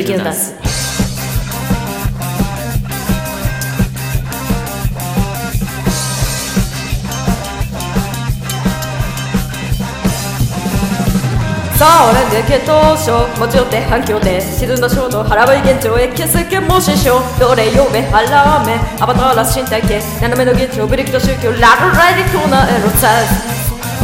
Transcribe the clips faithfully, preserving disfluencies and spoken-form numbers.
気を出す。さあ俺で血糖症持ち寄って反響で沈んだ衝動腹ばい現状へ気づけも師匠どれ呼べ腹めアバターら身体系斜めの現状ブリキと宗教ラルラディコなエロサイ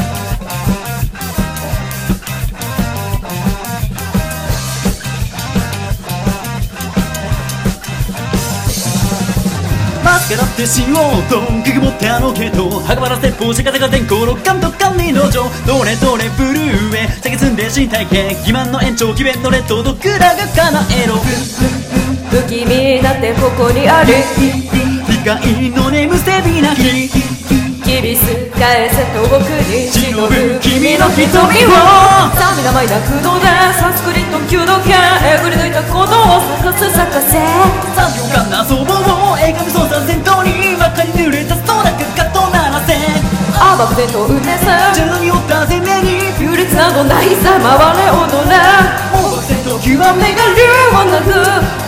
マスカラってしようとくぐもってあのゲートはがばらせポーシャカタカ天候の感と管理の情どれどれブルーへ酒積んで身体系欺瞞の延長詭弁のレッドどくらが叶えろ不気味だってここにある理解のねむせびな日キビス返せと僕に忍ぶ君の瞳をさみなまいな空洞でサンスクリット弓道系えぐり抜いた鼓動を咲かす咲かせさんびょうかんな遊ぼう映画無双三戦闘に真っ赤に濡れた空がガッと鳴らせあばく伝統うねせじゃにおったぜ目に優劣などないさ回れ踊れもう戦闘極めが理由はなく